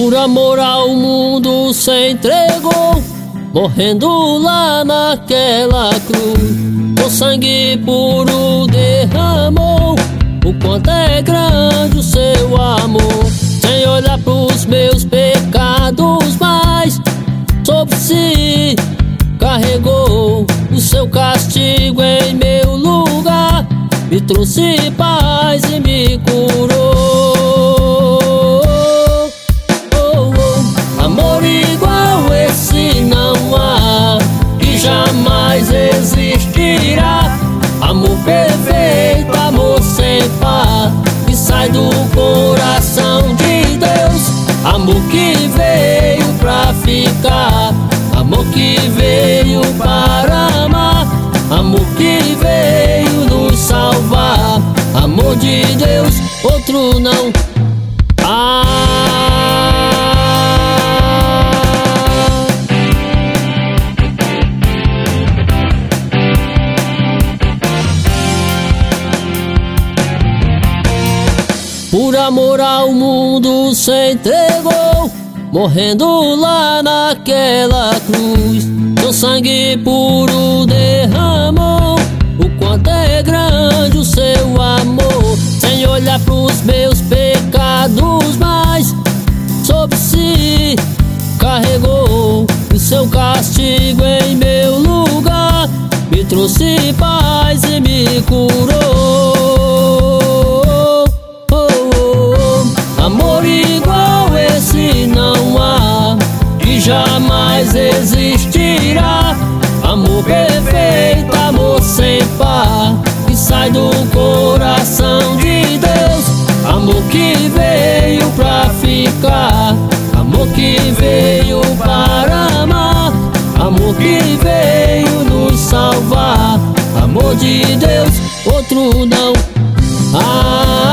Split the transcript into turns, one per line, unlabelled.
Por amor ao mundo se entregou, morrendo lá naquela cruz. Com sangue puro derramou, o quanto é grande o seu amor. Sem olhar pros meus pecados, mas sobre si carregou o seu castigo em meu lugar. Me trouxe paz e me curou. Amor igual esse não há e jamais existirá. Amor perfeito, amor sem par, que sai do coração de Deus. Amor que veio pra ficar, amor que veio para amar, amor que veio nos salvar. Amor de Deus, outro não há. Por amor ao mundo se entregou, morrendo lá naquela cruz. Seu sangue puro derramou, o quanto é grande o seu amor. Sem olhar pros meus pecados, mas sobre si carregou o seu castigo em meu lugar. Me trouxe paz e me curou. Amor igual esse não há e jamais existirá. Amor perfeito, amor sem par, que sai do coração de Deus. Amor que veio pra ficar, amor que veio para amar, amor que veio nos salvar. Amor de Deus, outro não há.